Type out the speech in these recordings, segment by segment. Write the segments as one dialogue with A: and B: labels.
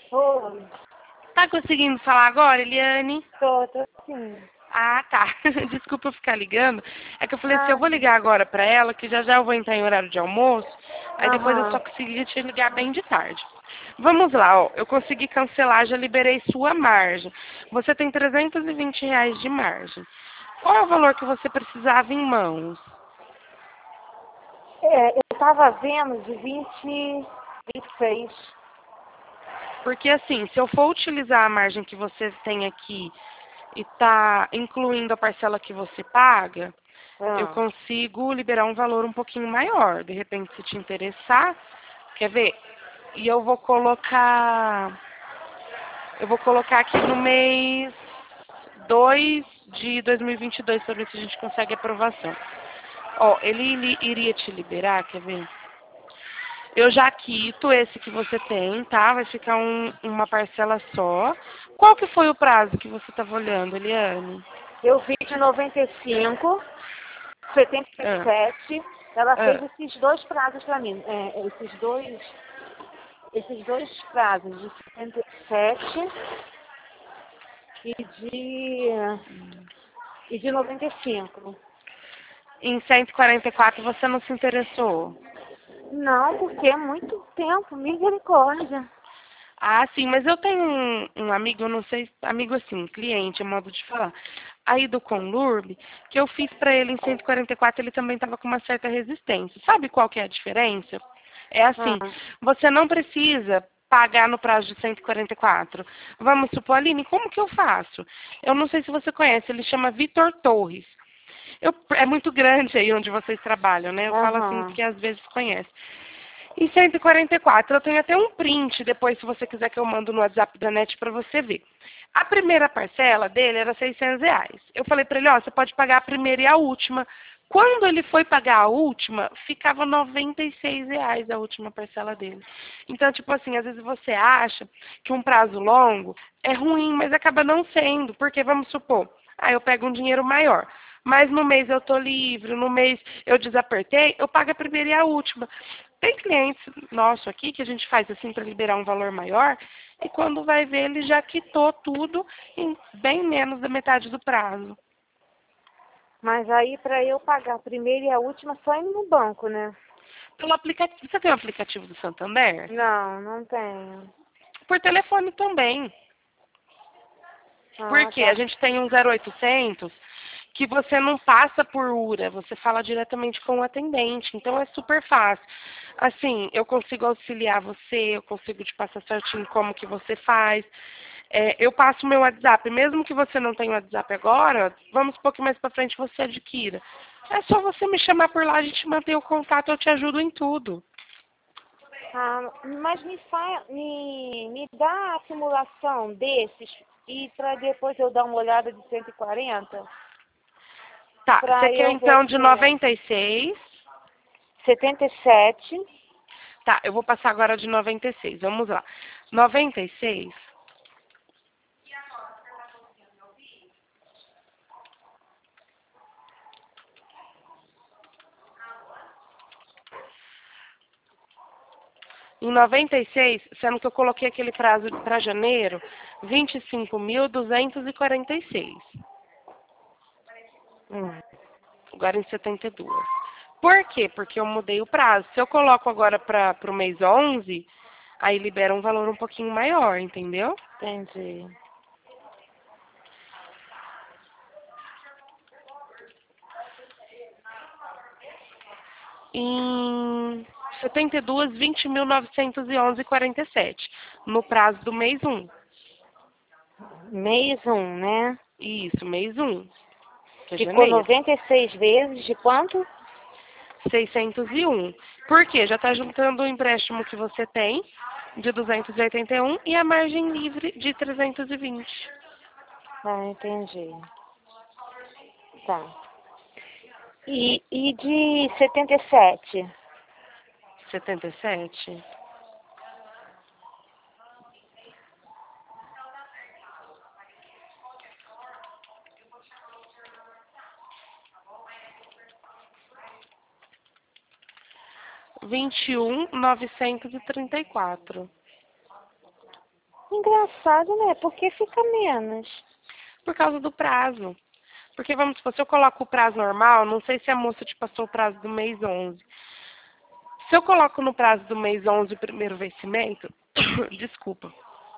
A: Oi,
B: Tá conseguindo falar agora, Eliane?
A: tô sim.
B: Ah, tá. Desculpa eu ficar ligando. É que eu falei assim, eu
A: Ah,
B: vou ligar agora pra ela, que já já eu vou entrar em horário de almoço. Aí depois eu só
A: aham.
B: consegui te ligar bem de tarde. Vamos lá, ó. Eu consegui cancelar, já liberei sua margem. Você tem R$ 320 de margem. Qual é o valor que você precisava em mãos?
A: Eu tava vendo de 26.
B: Porque assim, se eu for utilizar a margem que você tem aqui e tá incluindo a parcela que você paga, eu
A: Ah,
B: consigo liberar um valor um pouquinho maior. De repente, se te interessar, quer ver? E eu vou colocar aqui no mês 2 de 2022 para ver se a gente consegue aprovação. Ó, ele iria te liberar, quer ver? Eu já quito esse que você tem, tá? Vai ficar uma parcela só. Qual que foi o prazo que você estava olhando, Eliane?
A: eu vi de 95,
B: Ah,
A: 77. Ela fez
B: ah.
A: esses dois prazos pra mim. Esses dois prazos de 77 e de 95.
B: Em 144 você não se interessou?
A: Não, porque é muito tempo, misericórdia.
B: Ah, sim, mas eu tenho um amigo, eu não sei, amigo assim, cliente, é modo de falar, aí do Conlurb, que eu fiz para ele em 144, ele também estava com uma certa resistência. Sabe qual que é a diferença? É assim,
A: Ah,
B: você não precisa pagar no prazo de 144. Vamos supor, Aline, como que eu faço? Eu não sei se você conhece, ele chama Vitor Torres. É muito grande aí onde vocês trabalham, né? Eu falo assim
A: aham.
B: porque às vezes conhece. E 144, eu tenho até um print depois, se você quiser que eu mando no WhatsApp da NET para você ver. A primeira parcela dele era R$ 600. Eu falei para ele, ó, você pode pagar a primeira e a última. Quando ele foi pagar a última, ficava R$ 96 a última parcela dele. Então, tipo assim, às vezes você acha que um prazo longo é ruim, mas acaba não sendo. Porque, vamos supor, eu pego um dinheiro maior. Mas no mês eu tô livre, no mês eu desapertei, eu pago a primeira e a última. Tem clientes nosso aqui que a gente faz assim para liberar um valor maior e quando vai ver ele já quitou tudo em bem menos da metade do prazo.
A: Mas aí para eu pagar a primeira e a última só indo no banco, né?
B: Pelo aplicativo, você tem o aplicativo do Santander?
A: Não, não tenho.
B: Por telefone também.
A: Ah,
B: Porque a
A: tá.
B: gente tem um 0800 que você não passa por URA, você fala diretamente com o atendente. Então é super fácil. Assim, eu consigo auxiliar você, eu consigo te passar certinho como que você faz. Eu passo o meu WhatsApp, mesmo que você não tenha o WhatsApp agora, vamos um pouco mais para frente você adquira. É só você me chamar por lá, a gente mantém o contato, eu te ajudo em tudo.
A: Ah, mas me dá a simulação desses e para depois eu dar uma olhada de 140
B: Tá, você
A: para
B: quer
A: eu ver a
B: então de
A: diferença.
B: 96?
A: 77.
B: Tá, eu vou passar agora de 96. Vamos lá. 96. Em 96, sendo que eu coloquei aquele prazo para janeiro, 25.246.
A: Hum.
B: Agora em 72. Por quê? Porque eu mudei o prazo. Se eu coloco agora para o mês 11, aí libera um valor um pouquinho maior, entendeu?
A: Entendi.
B: Em 72, 20.911,47. No prazo do mês 1.
A: Mês um, né?
B: Isso, mês 1, que é
A: Ficou
B: janeiro.
A: 96 vezes de quanto?
B: 601. Por quê? Já está juntando o empréstimo que você tem, de 281, e a margem livre de 320.
A: Ah, entendi. Tá. E de 77?
B: 77? R$ 21.934.
A: Engraçado, né? Porque fica menos.
B: Por causa do prazo. Porque, vamos supor, se eu coloco o prazo normal, não sei se a moça te passou o prazo do mês 11. Se eu coloco no prazo do mês 11 o primeiro vencimento, desculpa.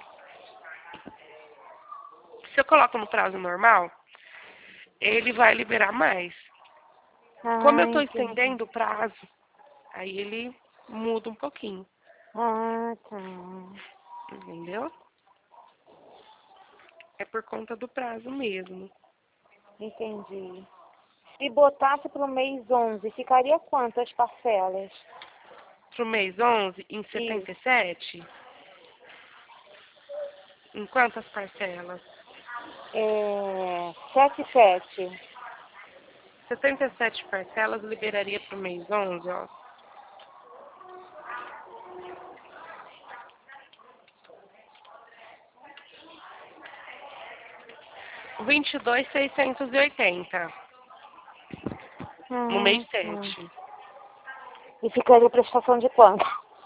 B: Se eu coloco no prazo normal, ele vai liberar mais. Como eu
A: Ah,
B: estou
A: entendi.
B: estendendo o prazo, aí ele muda um pouquinho,
A: Ah, tá.
B: entendeu? É por conta do prazo mesmo.
A: Entendi. Se botasse para o mês 11, ficaria quantas parcelas?
B: Pro mês 11, em
A: Isso.
B: 77, em quantas parcelas?
A: 7,7.
B: 77 parcelas liberaria pro mês 11, ó. 22.680 no mês
A: Tá.
B: 7.
A: E ficaria prestação de quanto?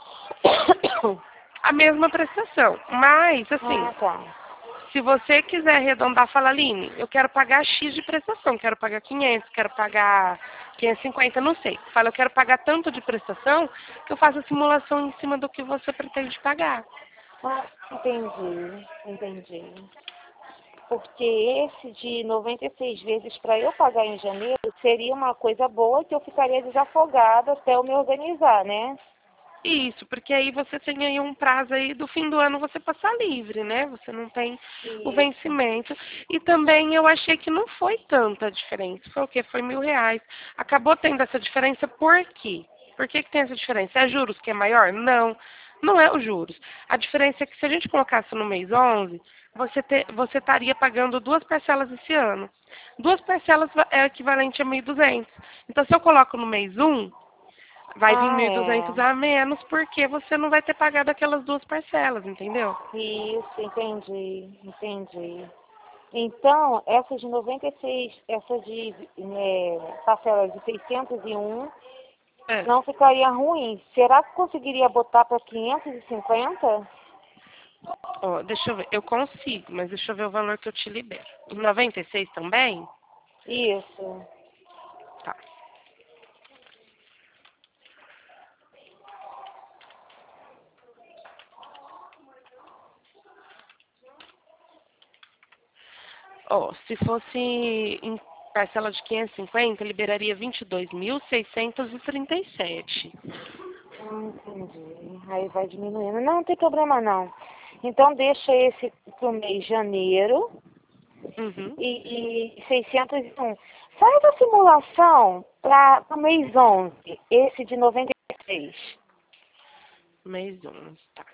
B: A mesma prestação, mas assim,
A: Ah, tá.
B: se você quiser arredondar, fala, Aline, eu quero pagar X de prestação, quero pagar 500, quero pagar 550, não sei. Fala, eu quero pagar tanto de prestação que eu faço a simulação em cima do que você pretende pagar.
A: Ah, entendi. Porque esse de 96 vezes para eu pagar em janeiro seria uma coisa boa que eu ficaria desafogada até eu me organizar, né?
B: Isso, porque aí você tem aí um prazo aí do fim do ano você passar livre, né? Você não tem o
A: Isso.
B: vencimento. E também eu achei que não foi tanta diferença. Foi o quê? Foi R$ 1.000. Acabou tendo essa diferença por quê? Por que tem essa diferença? É juros que é maior? Não, não é os juros. A diferença é que se a gente colocasse no mês 11, você estaria pagando 2 parcelas esse ano. 2 parcelas é equivalente a 1.200. Então, se eu coloco no mês 1, vai vir
A: Ah,
B: 1.200
A: é.
B: a menos porque você não vai ter pagado aquelas 2 parcelas, entendeu?
A: Isso, entendi. Então, essa de 96, essa de parcela de 601
B: É.
A: não ficaria ruim. Será que conseguiria botar para 550?
B: Ó, deixa eu ver. Eu consigo, mas deixa eu ver o valor que eu te libero. Em 96 também?
A: Isso.
B: Tá. Ó, se fosse em parcela de 550, liberaria 22.637.
A: Entendi. Aí vai diminuindo. Não tem problema não. Então deixa esse pro mês de janeiro
B: Uhum.
A: e 601. Faz a simulação para o mês 11, esse de 96.
B: Mês 11, tá.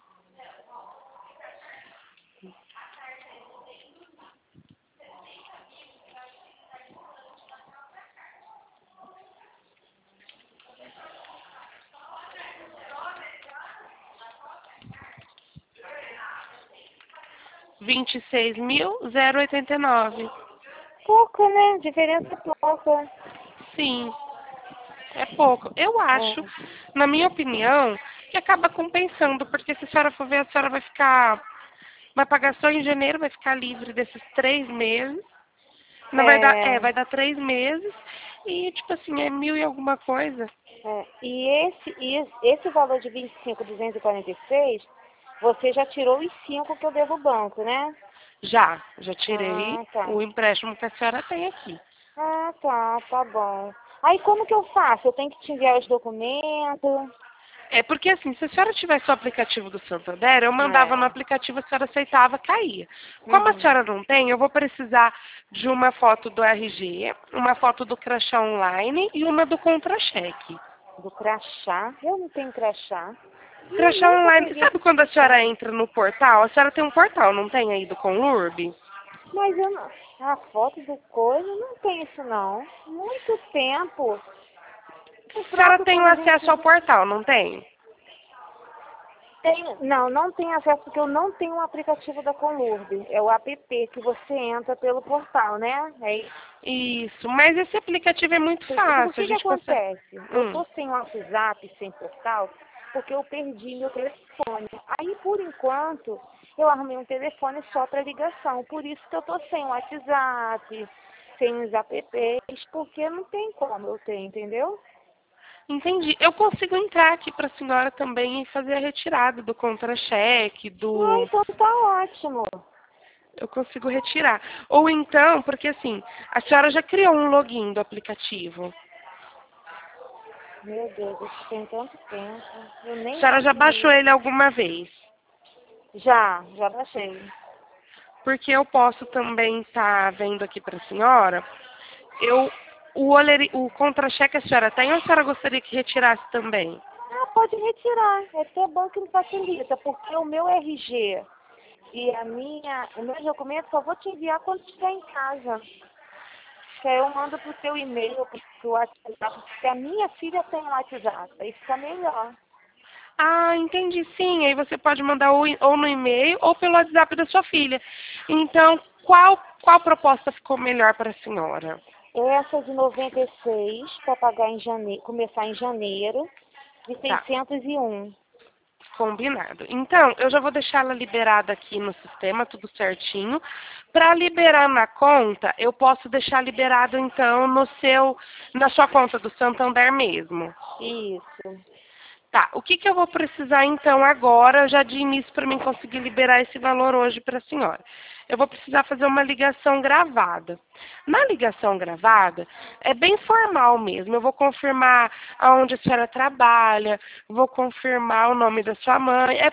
B: R$ 26.089.
A: Pouco, né? Diferença pouca.
B: Sim, é pouco. Eu acho,
A: É,
B: na minha opinião, que acaba compensando, porque se a senhora for ver, a senhora vai pagar só em janeiro, vai ficar livre desses 3 meses. Na verdade,
A: é,
B: vai dar 3 meses e, tipo assim, é 1.000 e alguma coisa.
A: esse valor de 25.246, você já tirou os 5 que eu devo ao banco, né?
B: Já tirei
A: Ah, tá.
B: o empréstimo que a senhora tem aqui.
A: Ah, tá bom. Aí como que eu faço? Eu tenho que te enviar os documentos?
B: É porque assim, se a senhora tivesse o aplicativo do Santander, eu mandava no
A: É.
B: aplicativo, a senhora aceitava, caía. Como a
A: Uhum.
B: senhora não tem, eu vou precisar de uma foto do RG, uma foto do crachá online e uma do contra-cheque.
A: Do crachá? Eu não tenho crachá.
B: Crachá
A: Nunca
B: online,
A: peguei
B: sabe quando a
A: crachá.
B: senhora entra no portal? A senhora tem um portal, não tem aí do Conlurb?
A: Mas eu não... A foto do coisa não tem isso não. Muito tempo. O
B: A senhora
A: próprio
B: tem o
A: quando a gente
B: acesso ao portal, não tem?
A: tem... Não tenho acesso porque eu não tenho um aplicativo da Conlurb. É o app que você entra pelo portal, né? É isso.
B: Isso, mas esse aplicativo é muito
A: Porque o
B: fácil, a
A: que
B: gente consegue.
A: acontece? Eu tô sem WhatsApp, sem portal. porque eu perdi meu telefone. Aí, por enquanto, eu arrumei um telefone só para ligação. Por isso que eu tô sem o WhatsApp, sem os apps, porque não tem como eu ter, entendeu?
B: Entendi. Eu consigo entrar aqui para a senhora também e fazer a retirada do contra-cheque,
A: Ah,
B: do...
A: então tá ótimo.
B: Eu consigo retirar. Ou então, porque assim, a senhora já criou um login do aplicativo.
A: Meu Deus, isso tem tanto tempo. Eu
B: A
A: nem
B: senhora já baixou
A: sabia.
B: ele alguma vez.
A: Já baixei.
B: Porque eu posso também estar vendo aqui para a senhora. Eu, o contra-cheque a senhora tem ou a senhora gostaria que retirasse também?
A: Ah, pode retirar. É até bom que não facilita, porque o meu RG e o meu documento só vou te enviar quando estiver em casa. Que aí eu mando pro teu e-mail, pro WhatsApp, porque a minha filha tem WhatsApp, aí fica melhor.
B: Ah, entendi, sim. Aí você pode mandar ou no e-mail ou pelo WhatsApp da sua filha. Então, qual proposta ficou melhor para a senhora?
A: Essa de 96 para pagar em janeiro, começar em janeiro, de
B: Tá,
A: 601.
B: combinado. Então, eu já vou deixar ela liberada aqui no sistema, tudo certinho. Para liberar na conta, eu posso deixar liberado então na sua conta do Santander mesmo.
A: Isso.
B: Tá, o que eu vou precisar então agora, já de início, para mim conseguir liberar esse valor hoje para a senhora? Eu vou precisar fazer uma ligação gravada. Na ligação gravada, é bem formal mesmo. Eu vou confirmar aonde a senhora trabalha, vou confirmar o nome da sua mãe. É